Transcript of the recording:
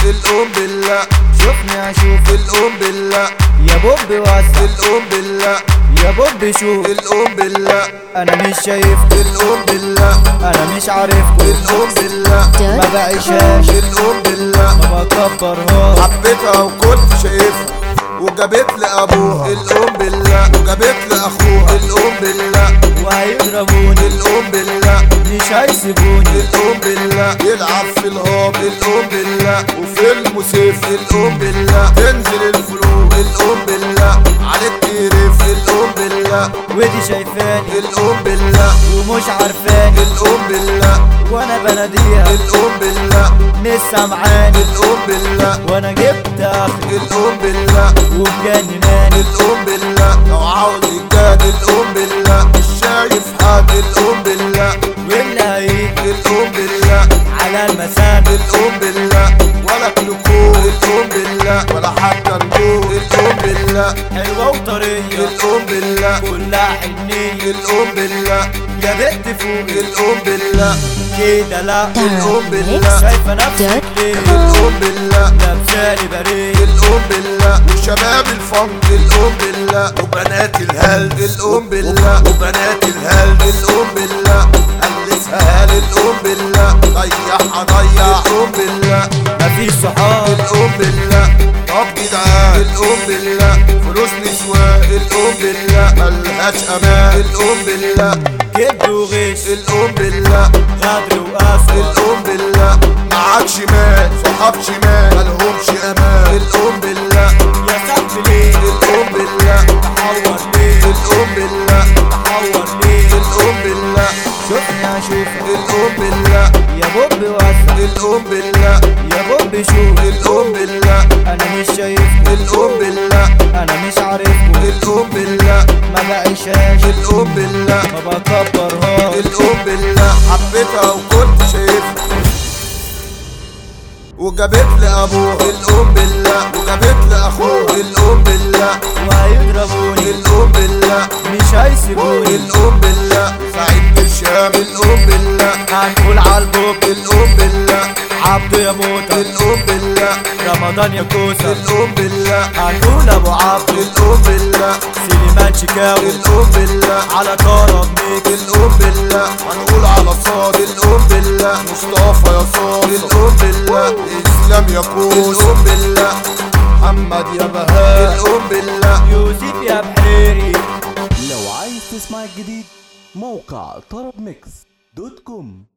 الأم بالله شوفني اشوف الأم بالله يا بوب واسع الأم بالله يا بوب شوف الأم بالله انا مش شايف الأم بالله انا مش عارف الأم بالله ما بعيشهاش الأم بالله ما بكبرهاش حبيتها وكنت شايفها وجابت لي ابوها الأم بالله وجابت لي اخوها الأم بالله وهيضربوني الأم بالله مش هيسيبوني الأم بالله يلعب في الهاب الأم بالله وفي المسيف الأم بالله تنزل الفلوس الأم بالله عليك تقرف الأم بالله ودي شايفاني الأم بالله ومش عارفاني الأم بالله وانا بناديها الأم بالله مش سامعاني الأم بالله وانا جبت اخري الأم بالله ومجنناني الأم بالله لو عاوز يجاد الأم بالله مش شايف حد الأم بالله واللي هيجي الأم بالله على المسام الأم بالله ولا كلكو الأم بالله ولا حتى نجوم الأم بالله حلوة وطرية الأم بالله كلها حنية الأم بالله يا بنت فوقي الأم بالله كده لا الأم بالله شايفة نفسك ليه الأم بالله لابساني بريء الأم بالله وشباب الفنك الأم بالله وبنات الهلد الأم بالله وبنات الهلد الأم بالله قلسها الأم بالله ضيعها ضيع الأم بالله مفيش صحاب الأم بالله طب جدعان الأم بالله فلوس نسوان الأم بالله ملهاش أمان الأم بالله كذب وغش الأم بالله غدر وقسوة الأم بالله معاك شمال صحاب شمال ملهمش أمان الأم بالله يا صاحبي ليه الأم بالله تحور ليه الأم بالله تحور ليه الأم بالله شوفني اشوفك الأم بالله يا بوب واسع الأم بالله يا بوب شوف الأم بالله انا مش شايفكم الأم بالله انا مش عارفكم الأم بالله ما بعيشهاش الأم بالله ما بكبرهاش الأم بالله حبيتها وكنت شايفها وجابت لي ابوها الأم بالله وجابت لي اخوها الأم بالله وهيضربوني الأم بالله مش هيسيبوني الأم بالله سعيد برشام الأم بالله هنقول عالبوب الأم بالله عبده يا موتى الأم بالله رمضان يا كوسة الأم بالله هنقول ابو عبده الأم بالله سليمان شكاوي الأم بالله على طرب ميكس الأم بالله هنقول على صاد الأم بالله مصطفى يا صاد الأم بالله إسلام يا كوس الأم بالله محمد يا بهاء الأم بالله يوسف يا بحريري. لو عايز تسمع الجديد موقع طرب ميكس دوت كوم.